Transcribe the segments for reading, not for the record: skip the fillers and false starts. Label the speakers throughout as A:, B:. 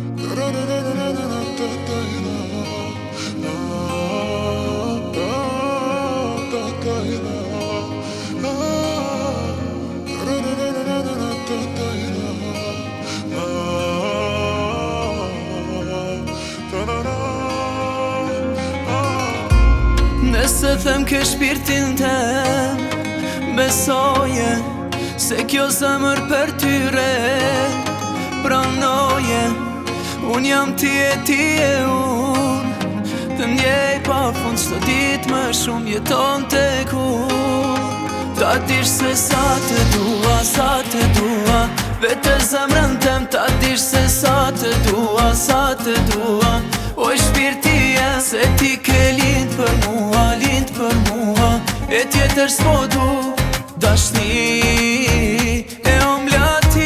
A: Nëse them ke shpirtin tem, besoje se kjo zemër për tyre pranoje. Unë jam ti e unë, të ndjej pa fund çdo ditë më shumë jeton tek unë. Ta dish se sa të dua, vete zemrën tem. Ta dish se sa të dua, oj shpirti jem. Se ti ke lind për mua, e tjetër s'po du dashni e omlati.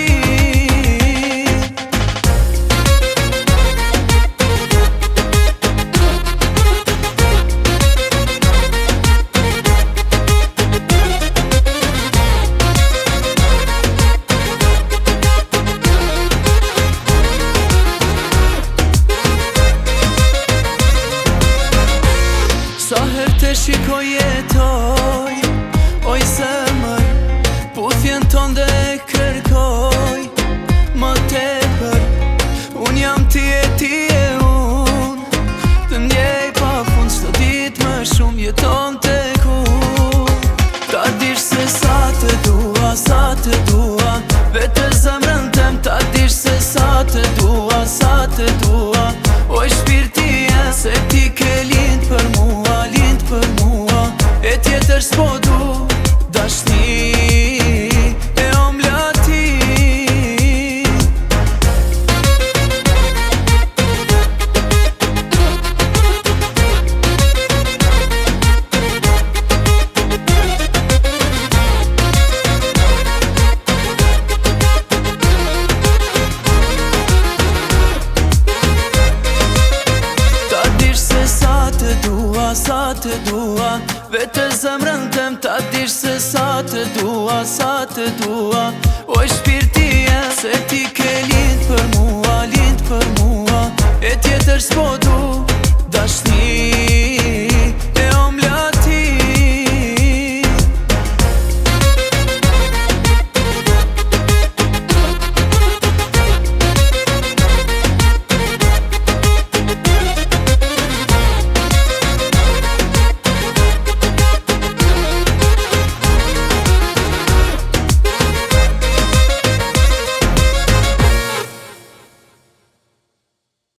A: Sa her të shikoj jetoj, oj zemër, puthjen ton dhe kërkoj më tepër. Unë jam ti e unë, të ndjej pa fund çdo ditë më shumë jeton tek unë. Ta dish se sa të dua, vete zemrën tem. Ta dish se sa të dua, oj shpirti jem. Se ti ke lind për mua, e tjetër s'po du dashni e omlati. Ta dish se sa të dua, vete zemrën tem. Ta dish se sa të dua, oj shpirti jem. Se ti ke lind për mua, e tjetër s'po